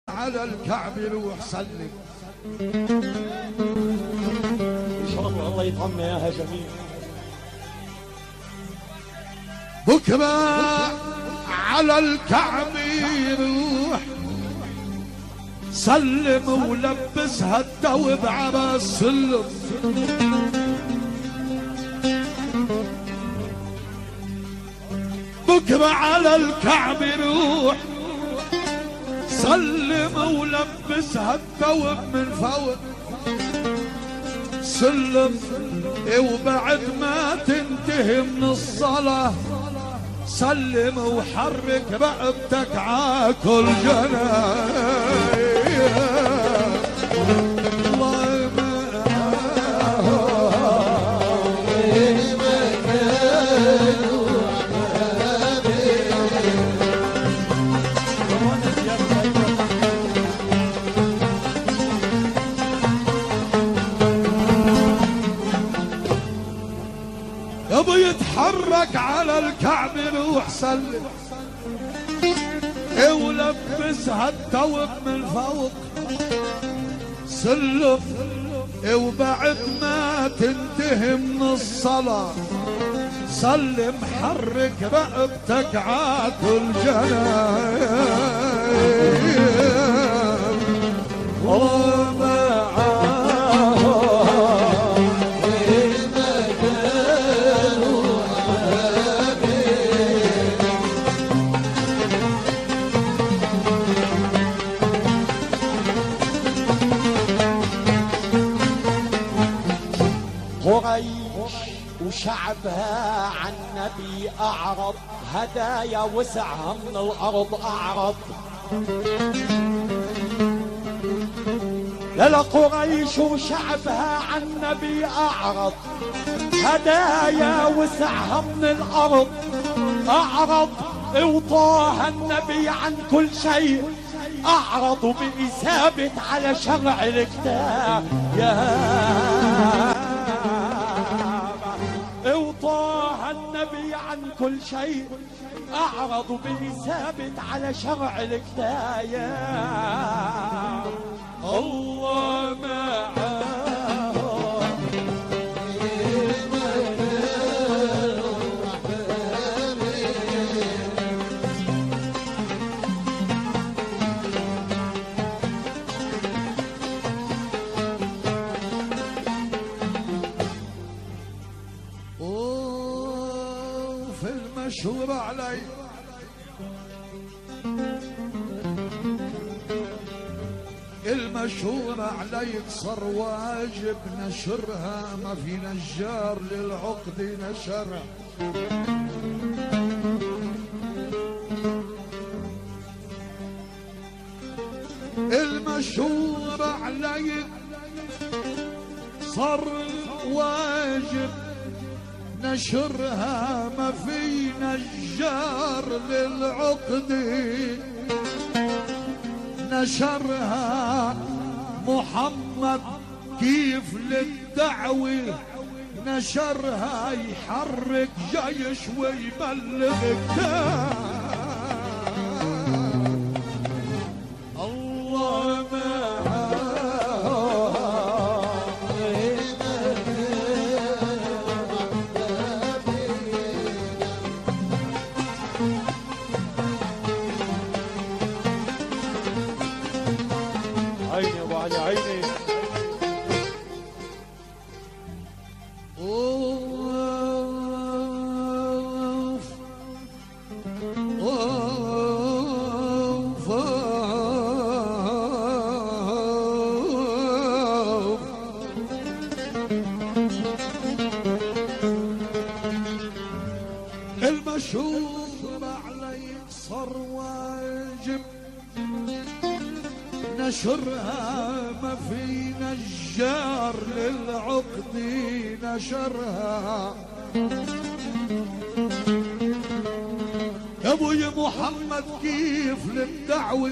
على الكعب روح سلم ان شاء الله يطعمنا اياها جميل. بكره على الكعب روح سلم ولبسها الدوب على السلم. بكره على الكعب روح سلم ولبسها الثوب من فوق سلم. وبعد ما تنتهي من الصلاة سلم وحرك رقبتك عاكل جناح. ابو يتحرك على الكعب روح سلم ولبسها الثوب من فوق سلم. وبعد ما تنتهي من الصلاة سلم حرك رقبتك عاكل جناح. قريش وشعبها عن نبي أعرض هدايا وسعها من الأرض أعرض. لا قريش وشعبها عن نبي أعرض هدايا وسعها من الأرض أعرض. وطاها النبي عن كل شيء أعرض بإثابة على شرع الكتاب يا. وطاها النبي عن كل شيء أعرض بإثابة على شرع الكتاب. الله معاه مشهور علي المشهور عليك صار واجب نشرها ما في نجار للعقد نشرها. المشهور عليك صار واجب نشرها ما في نجار للعقد نشرها. محمد كيف للدعوة نشرها يحرك جيش ويبلغ كتاب. الله عيني ابو علي عيني. المشهور عليك صار واجب نشرها ما في نجار للعقد نشرها. يا ابوي محمد كيف للدعوة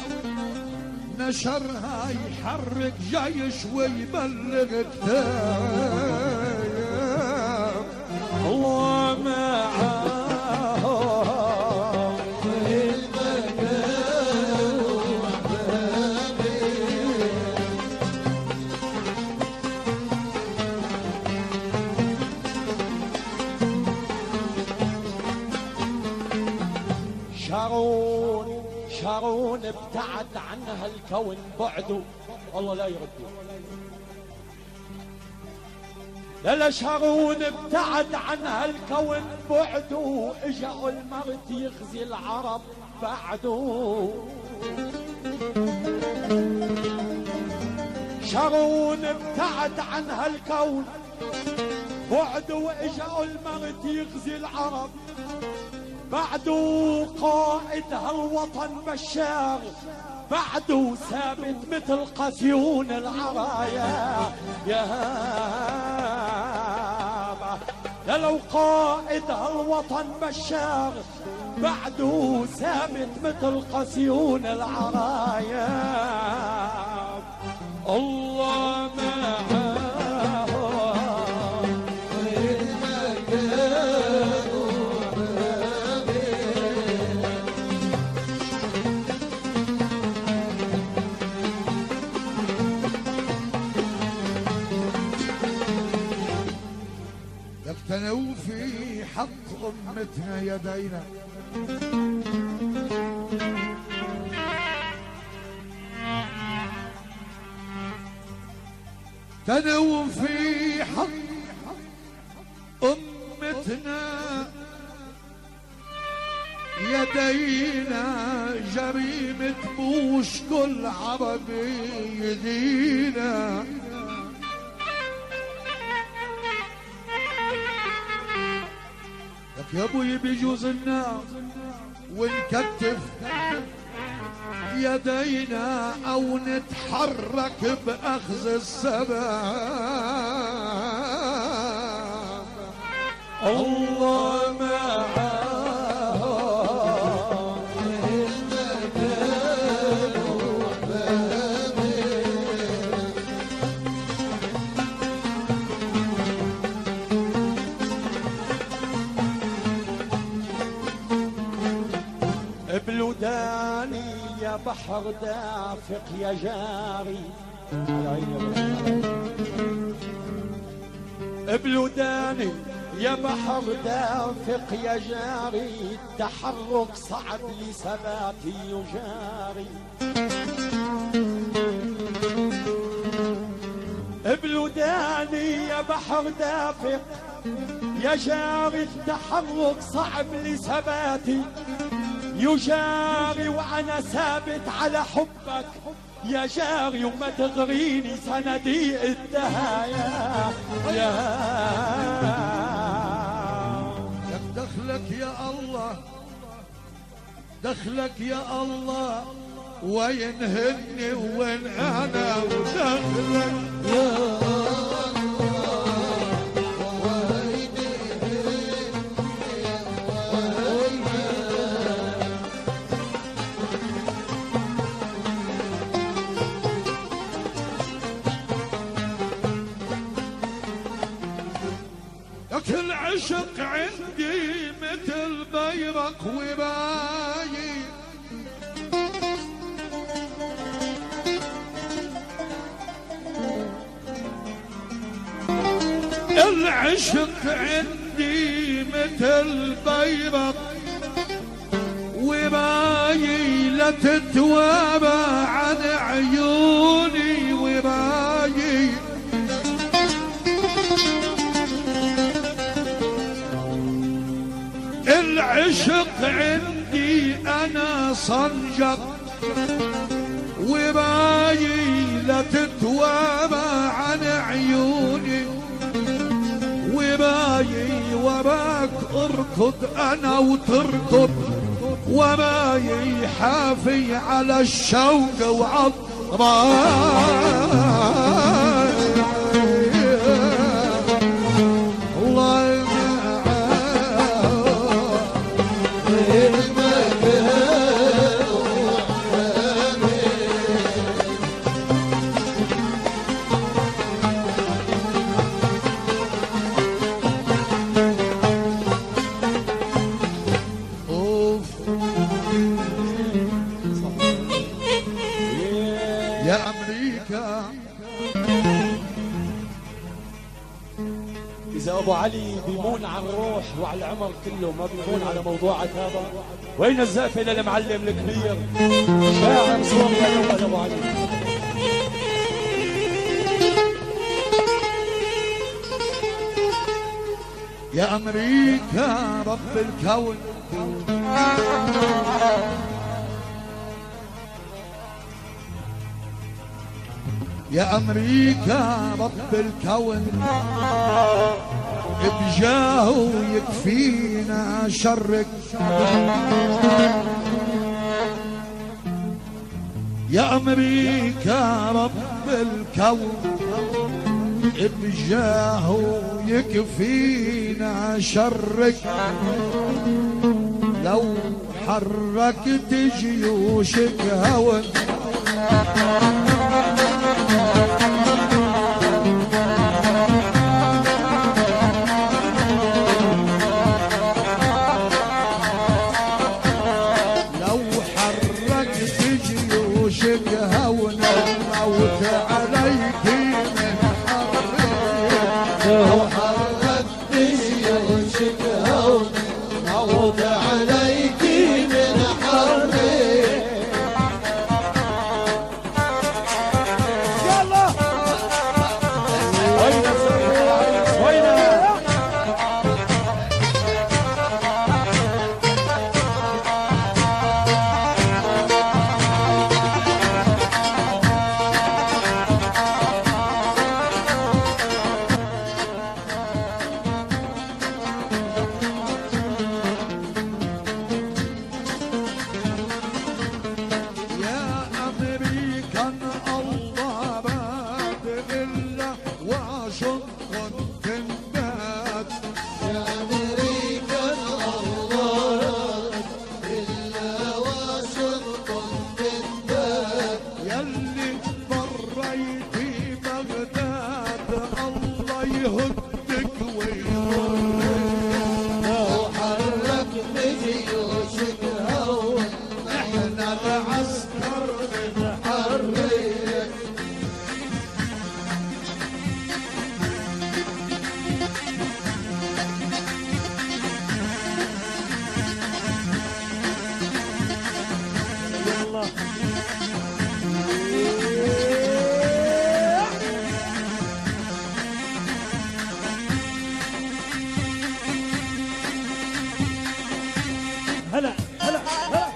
نشرها يحرك جيش ويبلغ كتاب. الله معاه ابتعد عنها الكون بعده والله لا يرده. لا شارون ابتعد عنها الكون بعده، اجا المرت يغزي العرب بعده. شارون ابتعد عنها الكون بعده، واجا المرت يغزي العرب بعده. قائدها الوطن بشار بعده، ثابت مثل قسيون العرايا يا هابة. لو قائدها الوطن بشار بعده، ثابت مثل قسيون العرايا. الله معاه اقتنوا في حق أمتنا يدينا، اقتنوا في حق أمتنا يدينا. جريمة بوش كل عربي يدينا. يا ابوي بيجوز النار ونكتف يدينا او نتحرك باخذ السباب. الله معاه بلوداني يا بحر دافق يا جاري. بلوداني يا بحر دافق يا جاري، التحرك صعب لثباتي يجاري. بلوداني يا بحر دافق يا جاري، التحرك صعب لثباتي يجاري. وانا ثابت على حبك يا جاري، وما تغريني صناديق الدهايا يا دخلك يا الله، دخلك يا الله، وين هني وين انا ودخلك يا العشق عندي مثل بيرق وباي. العشق عندي مثل بيرق وباي، لا تتوابى عن عيوني وباي. العشق عندي أنا صنجق وباي، لا تتوابى عن عيوني وباي. وراك اركض أنا وتركض وباي، حافي على الشوق وعطراي. الله إذا أبو علي بيمون على الروح وعلى العمر كله ما بيمون على موضوع عتابة، وين الزقفة للمعلم الكبير شاعر سوريا الأول أبو علي؟ يا أمريكا رب الكون يا أمريكا رب الكون بجاهه يكفينا شرك. يا أمريكا رب الكون بجاهه يكفينا شرك. لو حركت جيوشك هون الموت عليك من حرك. لو حركت جيوشك هون الموت عليك من حرك. يلا وين الزرقاء وين هلا هلا هلا.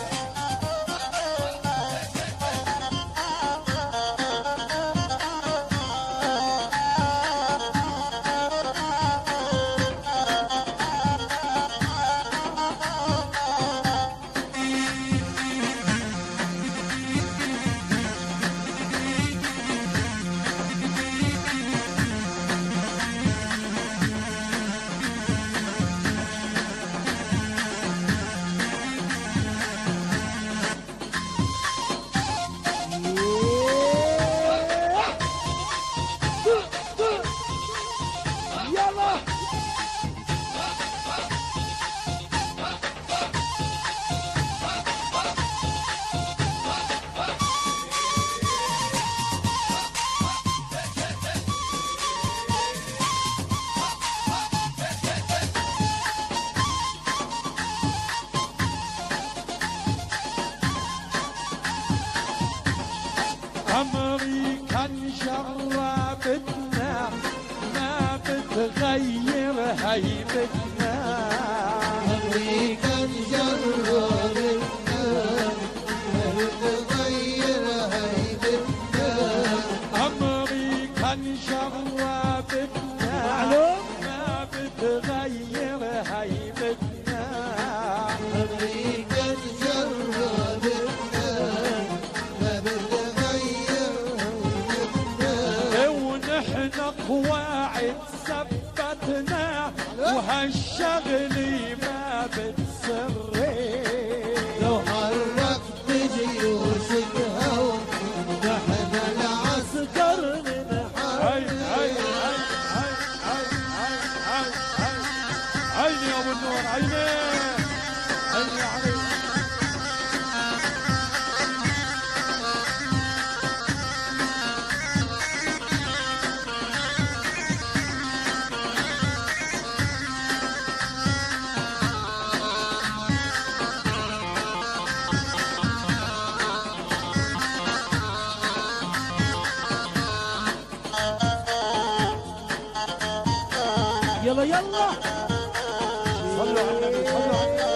أمريكان جربتنا ما بتغير هيبتنا. أمريكان جربتنا ما بتغير هيبتنا. أمريكان جربتنا ما بتغير هيبتنا. أمريكان جربتنا ما بتغير ونحن قواعد ثبتنا وهالشغل ما بتسري. لو حركت جيوشك هون نحن العسكر ننحرك. عيني يا ابو النور عيني عيني عليك. يلا يلا صلوا على النبي صلوا على النبي.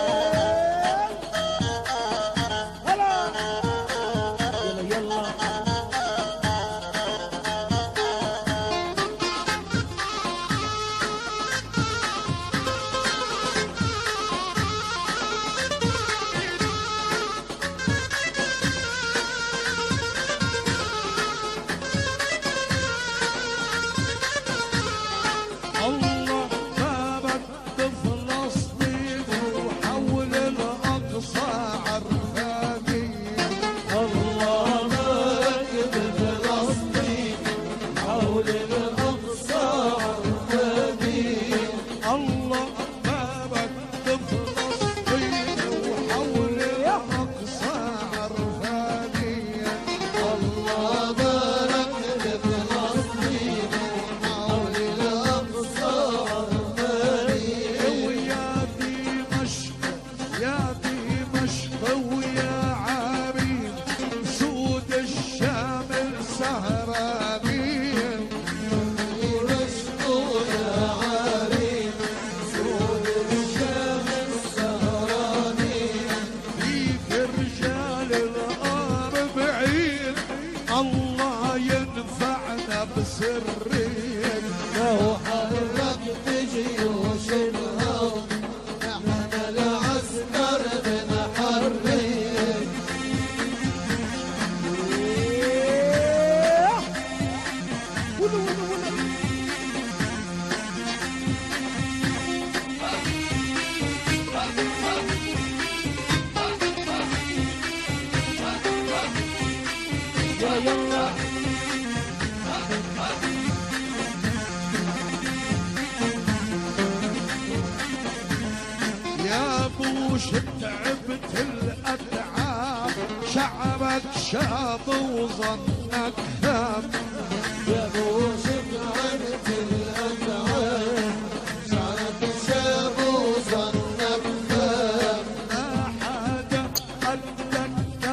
تعبت الأتعاب شعبك شاط وظنك خاب يا بوش تعبت الأتعاب شعبك شاط وظنك خاب ما حدا قدك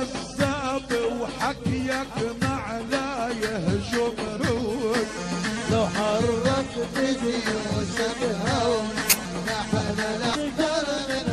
كذاب وحكيك مع لا يهجم روك لو حركت جيوشك هون نحن نحذر من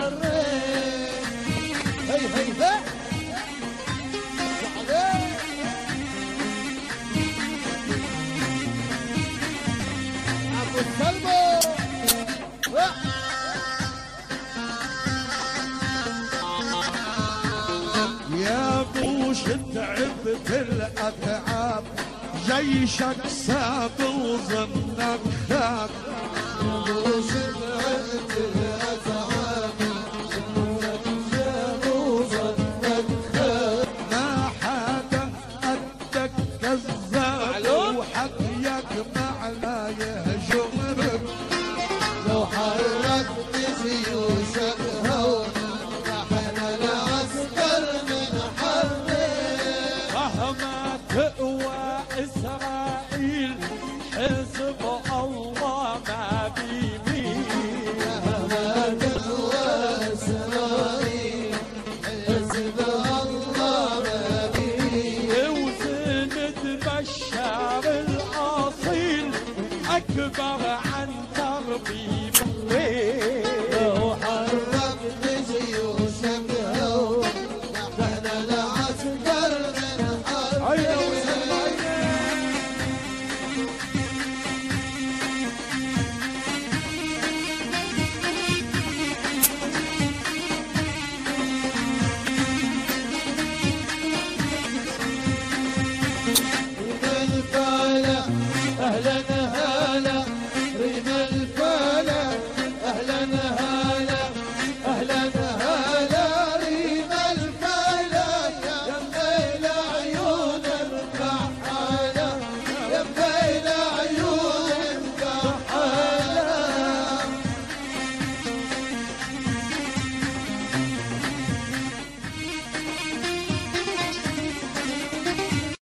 يا بوش تعبت الأتعاب جيشك ساب وظنك خاب يا بوش تعبت الأتعاب جيشك ساب وظنك خاب ما حدا قدك كذاب وحكيك مع يهجم بك لو حركت جيوشك هون نحن العسكر من حرك مهما تقوى إسرائيل حزب الله ما بيميل مهما تقوى إسرائيل حزب الله ما بيميل وزند بشار الأصيل أكبر